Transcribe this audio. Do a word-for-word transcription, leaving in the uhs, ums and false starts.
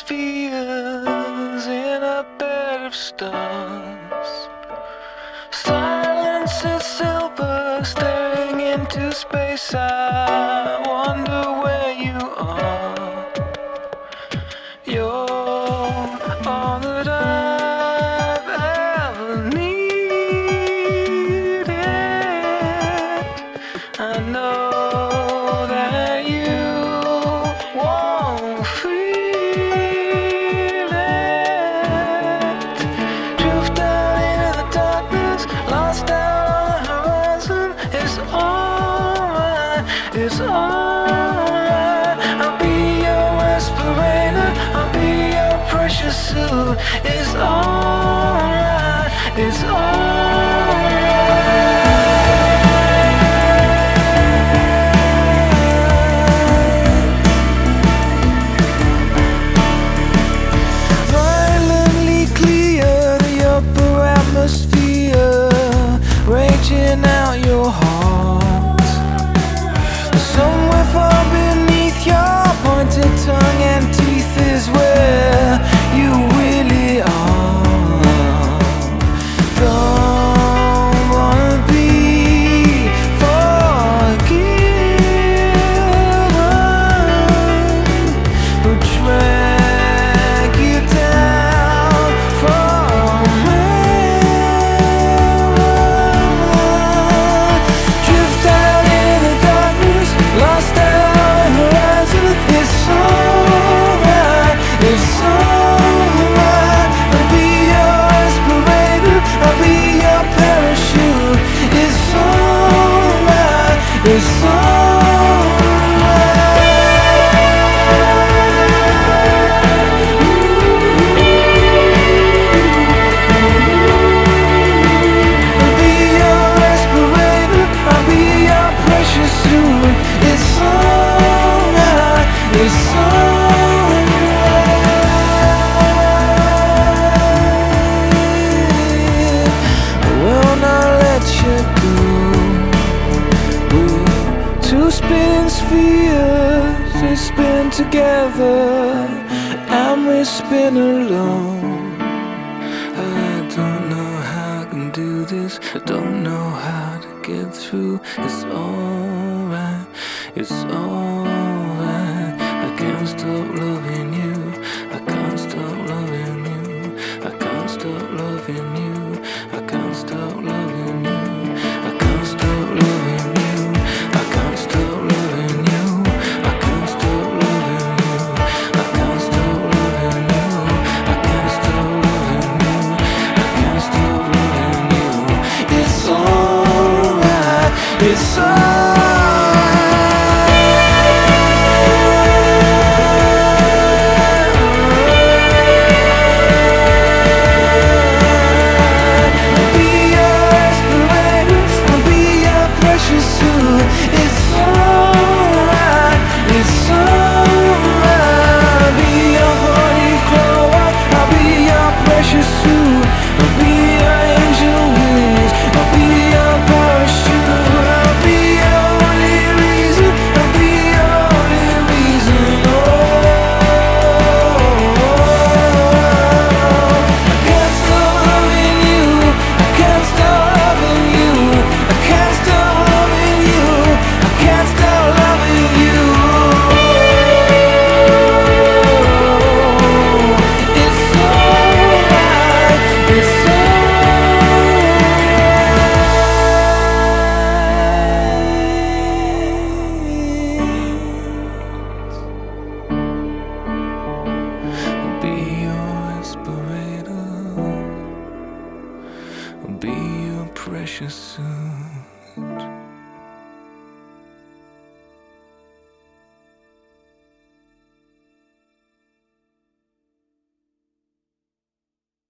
spheres in a bed of stars. Silence is silver, staring into space. I wonder where you are. You're all that I've ever needed. I know that you won't feel it. Drift out into the darkness, lost out on the horizon. It's alright, it's alright. I'll be your respirator, I'll be your precious suit. It's alright, it's alright. Raging out your heart. Somewhere far beneath your pointed tongue and teeth is where you really are. Don't wanna be forgiven, but drag you down from me. It's two spinning spheres, we spin together and we spin alone. I don't know how I can do this, I don't know how to get through. It's alright, it's alright. I can't stop loving you, I can't stop loving you, I can't stop loving you, I can't stop loving you, I can't stop loving you. It's be your precious soon.